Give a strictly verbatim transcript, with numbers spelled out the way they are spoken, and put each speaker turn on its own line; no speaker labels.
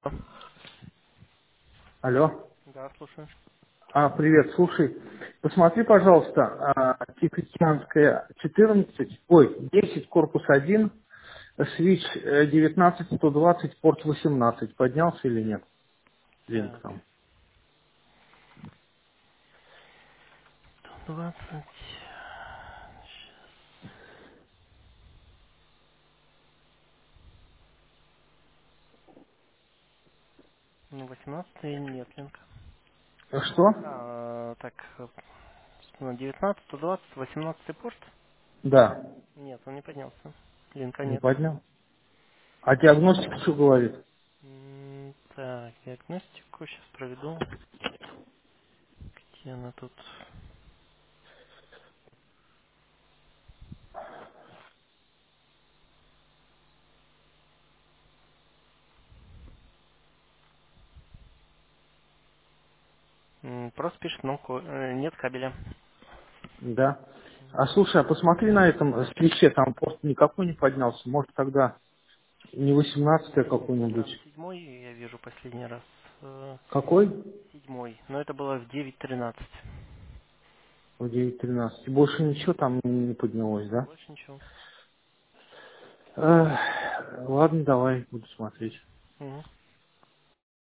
Алло.
Да, слушаю.
А, привет, слушай, посмотри, пожалуйста, а, Тихоокеанская четырнадцать, ой, десять, корпус один, свич э, девятнадцать сто двадцать, порт восемнадцать. Поднялся или нет? Линк
Так,
там.
двадцать. Ну, восемнадцатый нет, линк.
А что?
А, так, э, ну, девятнадцать, сто двадцать, восемнадцатый порт?
Да,
Нет, он не поднялся. Линка
не
нет.
поднял. А диагностика что говорит?
М, Так, диагностику сейчас проведу. Где она тут? М, Просто пишет, но ко- э, нет кабеля.
Да. А слушай, а посмотри на этом э, свече, там порт никакой не поднялся. Может тогда не восемнадцатый, а какой-нибудь.
Там седьмой я вижу последний раз. Э,
Какой?
Седьмой. Но это было в девять тринадцать.
В девять тринадцать. Больше ничего там не поднялось, да?
Больше ничего.
Эх, ладно, давай, буду смотреть.
Мгм.